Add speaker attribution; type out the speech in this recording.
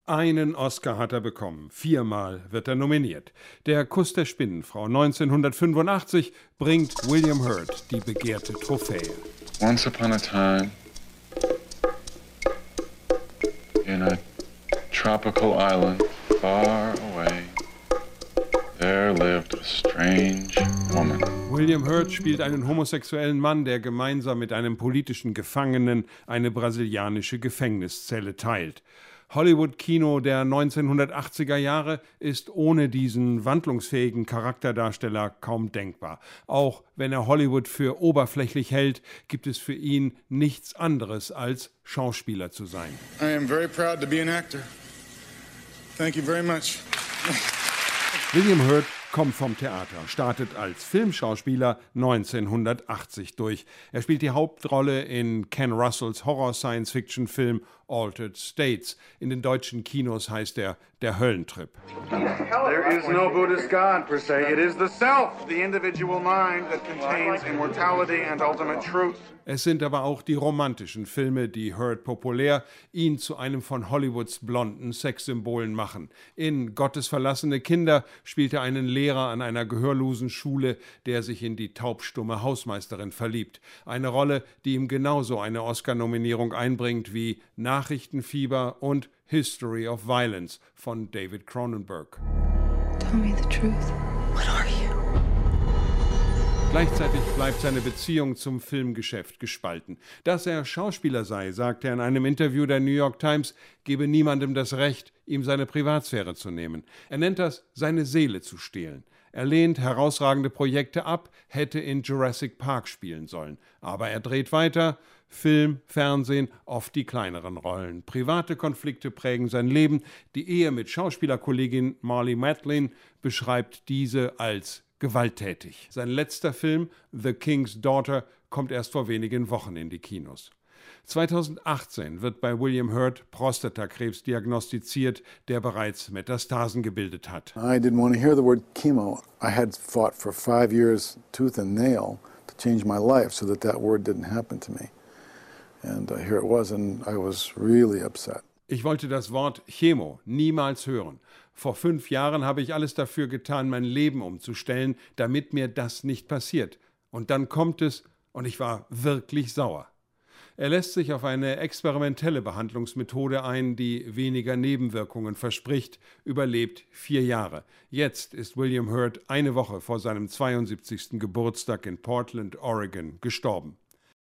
Speaker 1: Einen Oscar hat er bekommen, 4-mal wird er nominiert. Der Kuss der Spinnenfrau 1985 bringt William Hurt die begehrte Trophäe.
Speaker 2: Once upon a time, in a tropical island far away, there lived a strange woman.
Speaker 1: William Hurt spielt einen homosexuellen Mann, der gemeinsam mit einem politischen Gefangenen eine brasilianische Gefängniszelle teilt. Hollywood-Kino der 1980er Jahre ist ohne diesen wandlungsfähigen Charakterdarsteller kaum denkbar. Auch wenn er Hollywood für oberflächlich hält, gibt es für ihn nichts anderes als Schauspieler zu sein.
Speaker 3: I am very proud to be an actor. Thank you very much.
Speaker 1: William Hurt kommt vom Theater, startet als Filmschauspieler 1980 durch. Er spielt die Hauptrolle in Ken Russells Horror-Science-Fiction-Film Altered States. In den deutschen Kinos heißt er Der Höllentrip.
Speaker 4: There is no Buddhist God per se. It is the self, the individual mind that contains immortality and ultimate truth.
Speaker 1: Es sind aber auch die romantischen Filme, die Hurt populär, ihn zu einem von Hollywoods blonden Sexsymbolen machen. In Gottes verlassene Kinder spielt er einen Lehrer an einer gehörlosen Schule, der sich in die taubstumme Hausmeisterin verliebt. Eine Rolle, die ihm genauso eine Oscar-Nominierung einbringt wie Nachrichtenfieber und History of Violence von David Cronenberg.
Speaker 5: Tell me the truth. What are you?
Speaker 1: Gleichzeitig bleibt seine Beziehung zum Filmgeschäft gespalten. Dass er Schauspieler sei, sagt er in einem Interview der New York Times, gebe niemandem das Recht, ihm seine Privatsphäre zu nehmen. Er nennt das, seine Seele zu stehlen. Er lehnt herausragende Projekte ab, hätte in Jurassic Park spielen sollen. Aber er dreht weiter. Film, Fernsehen, oft die kleineren Rollen. Private Konflikte prägen sein Leben. Die Ehe mit Schauspielerkollegin Marlee Matlin beschreibt diese als gewalttätig. Sein letzter Film, The King's Daughter, kommt erst vor wenigen Wochen in die Kinos. 2018 wird bei William Hurt Prostatakrebs diagnostiziert, der bereits Metastasen gebildet hat.
Speaker 3: I didn't want to hear the word chemo. I had fought for 5 years, tooth and nail, to change my life so that that word didn't happen to me. And here it was, and I was really upset.
Speaker 1: Ich wollte das Wort Chemo niemals hören. Vor 5 Jahren habe ich alles dafür getan, mein Leben umzustellen, damit mir das nicht passiert. Und dann kommt es und ich war wirklich sauer. Er lässt sich auf eine experimentelle Behandlungsmethode ein, die weniger Nebenwirkungen verspricht, überlebt 4 Jahre. Jetzt ist William Hurt eine Woche vor seinem 72. Geburtstag in Portland, Oregon, gestorben.